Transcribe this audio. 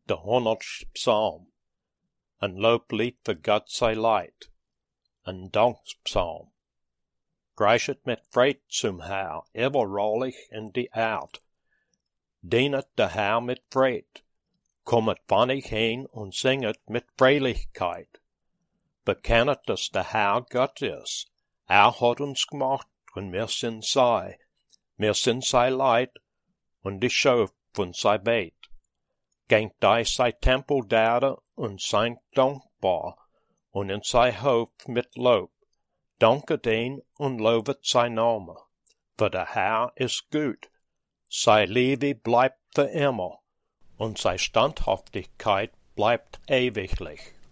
de 100ste Psalm, een looplied voor God sei Leid, een dankpsalm. Grijs het met vreed zum Herr, everrolig in die aard. Dienet de Herr mit vreed, kommet wannig heen und singet mit Freilichkeit. Bekennet, dass der Herr Gott ist. Hat uns gemacht und wir sind sei Leid und die Schöpf von sei Beit. Gengt dei sei Tempel derde und seid dankbar und in sei Hof mit Lob. Danket ihn und lobet sein Name, für der Herr ist gut. Sei Liebe bleibt für immer und sei Standhaftigkeit bleibt ewiglich.